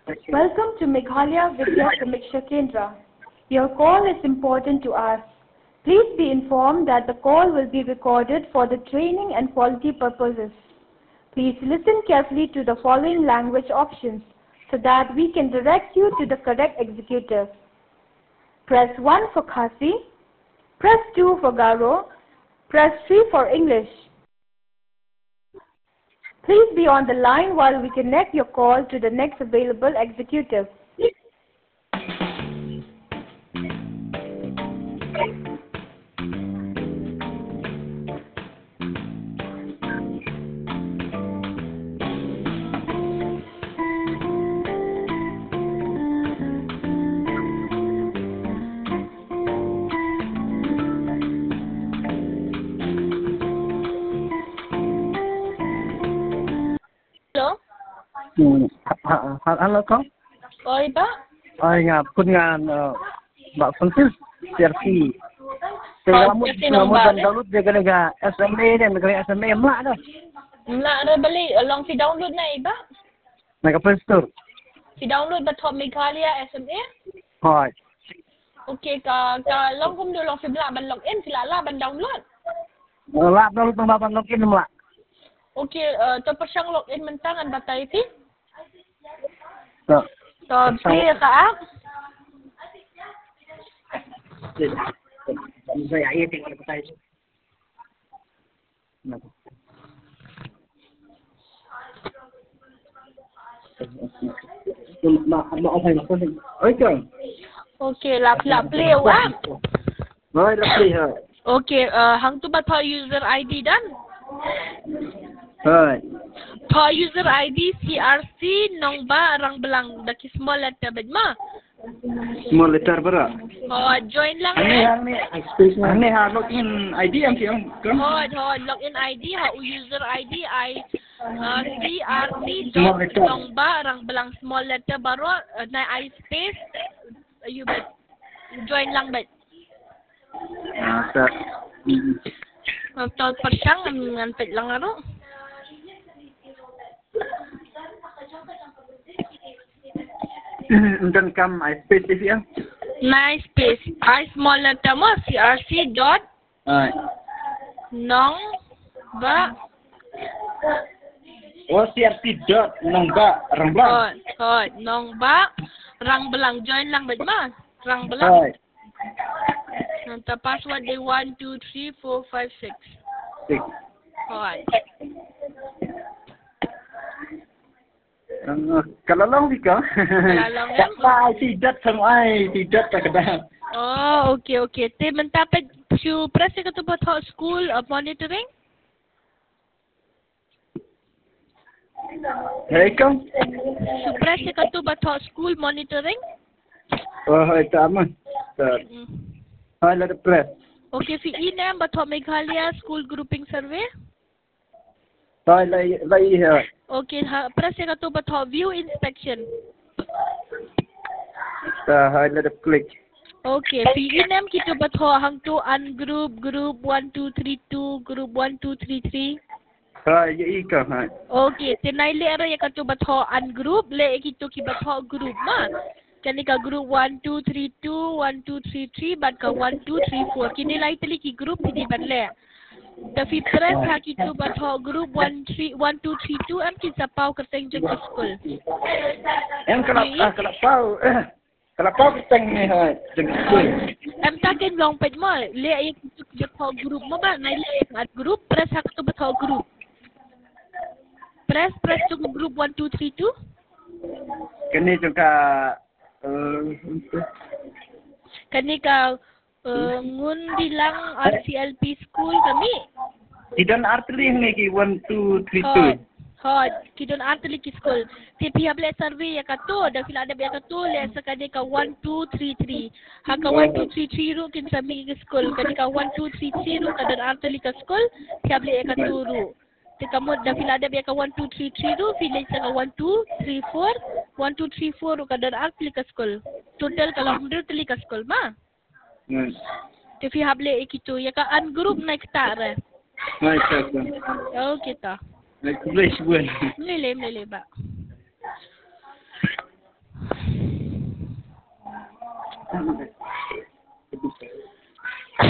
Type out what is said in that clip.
Welcome to Meghalaya Vidya Samiksha Kendra. Your call is important to us. Please be informed that the call will be recorded for the training and quality purposes. Please listen carefully to the following language options so that we can direct you to the correct executive. Press 1 for Khasi, press 2 for Garo, press 3 for English. Please be on the line while we connect your call to the next available executive. Halo kau? Oi Pak. Ngap pun ngan Mbak Francis CRC. Kamu dan download dia kena SMA dan kena SMA melak dah. Melak dah balik long si download na Pak. Nak Play Store. Si download ba Top Meghalaya SMA? Hai. Okey ka long kum do long si belak ban login sila lah ban download. Lap download tang bapan login melak. Okey to persang login mentangan batai ti. Tak. Play ka. Saya ayat tengok kata itu. Mak apa yang kau ni? Okey la play wa. Mai la play ha. Okey hang tu ba user ID dan? Hai. Tho user ID CRC nong ba rang belang daki small letter bedma. Small letter bara. Oh join lang Ini ha login ID yang siang. Login ID user ID CRC dot nong ba rang belang small letter baru na I space you bet join lang bet. Tak. Tol persang ngan pet lang aro. Dan kam I space dia. Nice space. I small letter mo CRC dot nong ba CRC dot nong ba rang belang. nong ba rang belang join lang bet ma rang belang. Nanti password dia 1 2 3 4 5 6. Kalau long juga. Kalau long tidak tak kena. Oh, okay. Te mentapet su press ke tu buat school monitoring? Kau? Su press ke tu buat school monitoring? Itu aman. Ada press. Okay, fi name buat Meghalaya school grouping survey? Lai. Okay, press ke tu buat view inspection? Ada click. Okay, fi name kita buat hang tu ungroup group 1232 group 1233. Ika. Okay, tenai le ara ya katu buat ungroup le kita ki buat group ma. Kani ka group 1232 1233 ban ka 1234 kini lai tali ki group di ban le. Tapi press ha kita buat group 1232 am kita pau kerteng jeng school. Kalau pau kerteng ni jeng school. Am takin long pet mo le ay kita buat group mo ba nai le group press ha kita buat group. Press to group 1232. Kini juga Kani ka ngun bilang RCLP school kami. Tidak arti ni ki 1 2 3 2. Kidon arti ki school. Tapi hable survey ya kato, dah fila ada biar kato le sekade ka 1 2 3 3. Haka 1 2 3 3 ru kin sami ki school. Kani ka 1 2 3 3 ru kadar arti ka school, hable ya kato ru. Te kamu dah fila ada biar ka 1 2 3 3 ru fila ka 1 2 3 4 1 2 3 4 ru kadar arti ka school. Total kalau 100 tali ka school ma. Tapi hable ikito ya ka ungroup na ktare. Oh kita. Boleh sebuah. Boleh ba. Okay.